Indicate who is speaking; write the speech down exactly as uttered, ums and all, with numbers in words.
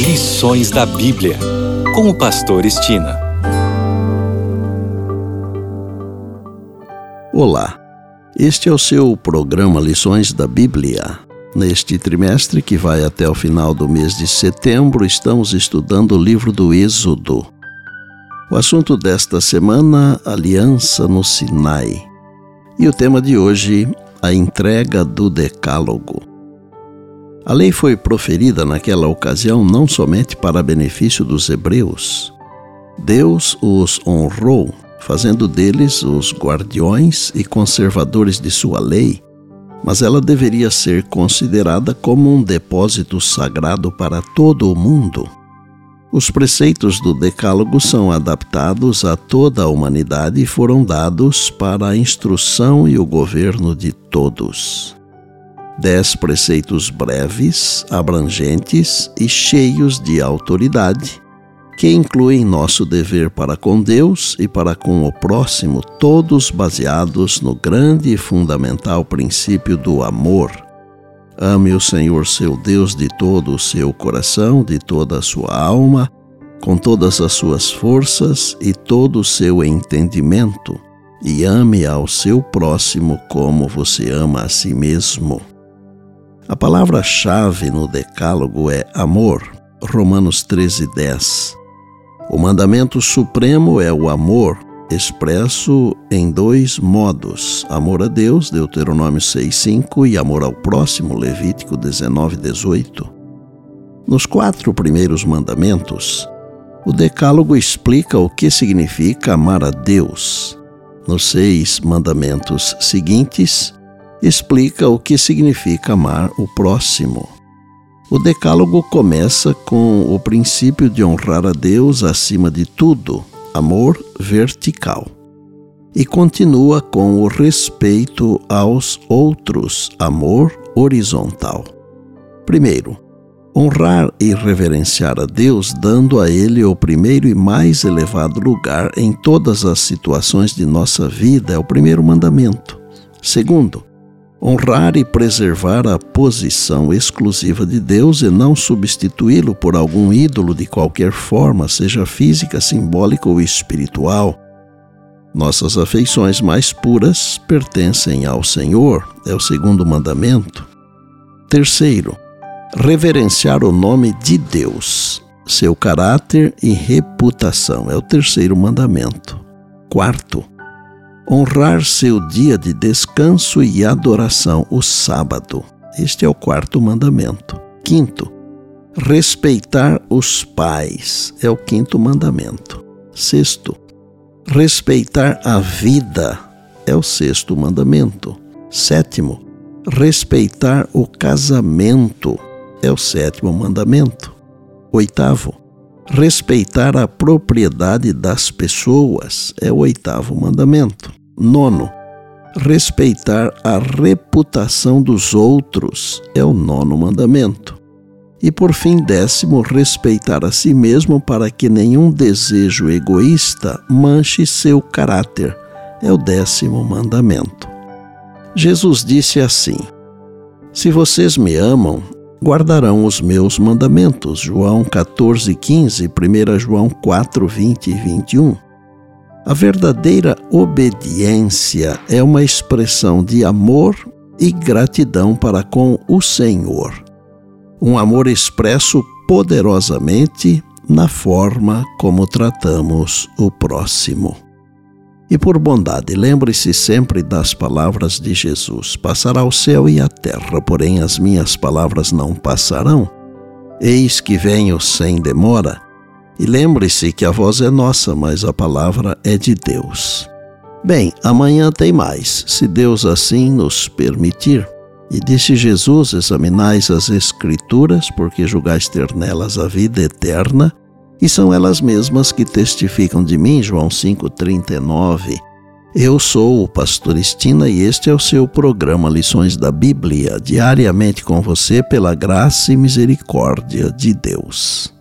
Speaker 1: Lições da Bíblia, com o pastor Estina.
Speaker 2: Olá, este é o seu programa Lições da Bíblia. Neste trimestre, que vai até o final do mês de setembro, estamos estudando o livro do Êxodo. O assunto desta semana, Aliança no Sinai. E o tema de hoje, a entrega do Decálogo. A lei foi proferida naquela ocasião não somente para benefício dos hebreus. Deus os honrou, fazendo deles os guardiões e conservadores de sua lei, mas ela deveria ser considerada como um depósito sagrado para todo o mundo. Os preceitos do Decálogo são adaptados a toda a humanidade e foram dados para a instrução e o governo de todos. Dez preceitos breves, abrangentes e cheios de autoridade, que incluem nosso dever para com Deus e para com o próximo, todos baseados no grande e fundamental princípio do amor. Ame o Senhor seu Deus de todo o seu coração, de toda a sua alma, com todas as suas forças e todo o seu entendimento, e ame ao seu próximo como você ama a si mesmo. A palavra-chave no Decálogo é amor, Romanos treze, dez. O mandamento supremo é o amor, expresso em dois modos: amor a Deus, Deuteronômio seis, cinco, e amor ao próximo, Levítico dezenove, dezoito. Nos quatro primeiros mandamentos, o Decálogo explica o que significa amar a Deus. Nos seis mandamentos seguintes, explica o que significa amar o próximo. O Decálogo começa com o princípio de honrar a Deus acima de tudo, amor vertical, e continua com o respeito aos outros, amor horizontal. Primeiro, honrar e reverenciar a Deus, dando a Ele o primeiro e mais elevado lugar em todas as situações de nossa vida, é o primeiro mandamento. Segundo, honrar e preservar a posição exclusiva de Deus e não substituí-lo por algum ídolo de qualquer forma, seja física, simbólica ou espiritual. Nossas afeições mais puras pertencem ao Senhor, é o segundo mandamento. Terceiro, reverenciar o nome de Deus, seu caráter e reputação, é o terceiro mandamento. Quarto, honrar seu dia de descanso e adoração, o sábado. Este é o quarto mandamento. Quinto, respeitar os pais, é o quinto mandamento. Sexto, respeitar a vida, é o sexto mandamento. Sétimo, respeitar o casamento, é o sétimo mandamento. Oitavo, respeitar a propriedade das pessoas, é o oitavo mandamento. Nono, respeitar a reputação dos outros, é o nono mandamento. E por fim, décimo, respeitar a si mesmo para que nenhum desejo egoísta manche seu caráter, é o décimo mandamento. Jesus disse assim: se vocês me amam, guardarão os meus mandamentos. João catorze, quinze, primeiro João quatro, vinte e vinte e um. A verdadeira obediência é uma expressão de amor e gratidão para com o Senhor. Um amor expresso poderosamente na forma como tratamos o próximo. E por bondade, lembre-se sempre das palavras de Jesus: passará o céu e a terra, porém as minhas palavras não passarão. Eis que venho sem demora. E lembre-se que a voz é nossa, mas a palavra é de Deus. Bem, amanhã tem mais, se Deus assim nos permitir. E disse Jesus: examinais as Escrituras, porque julgais ter nelas a vida eterna, e são elas mesmas que testificam de mim. João cinco, trinta e nove. Eu sou o pastor Estina e este é o seu programa Lições da Bíblia, diariamente com você pela graça e misericórdia de Deus.